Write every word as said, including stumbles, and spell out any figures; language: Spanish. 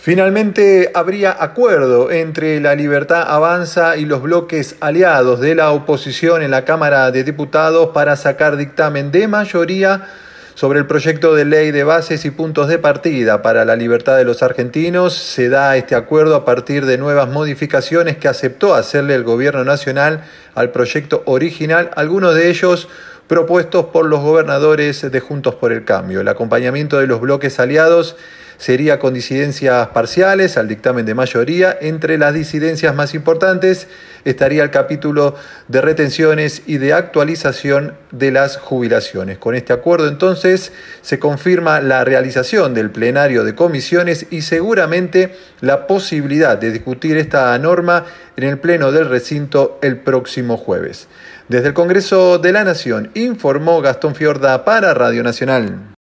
Finalmente habría acuerdo entre La Libertad Avanza y los bloques aliados de la oposición en la Cámara de Diputados para sacar dictamen de mayoría sobre el proyecto de ley de bases y puntos de partida para la libertad de los argentinos. Se da este acuerdo a partir de nuevas modificaciones que aceptó hacerle el Gobierno Nacional al proyecto original, algunos de ellos propuestos por los gobernadores de Juntos por el Cambio. El acompañamiento de los bloques aliados sería con disidencias parciales al dictamen de mayoría. Entre las disidencias más importantes estaría el capítulo de retenciones y de actualización de las jubilaciones. Con este acuerdo, entonces, se confirma la realización del plenario de comisiones y seguramente la posibilidad de discutir esta norma en el pleno del recinto el próximo jueves. Desde el Congreso de la Nación, informó Gastón Fiorda para Radio Nacional.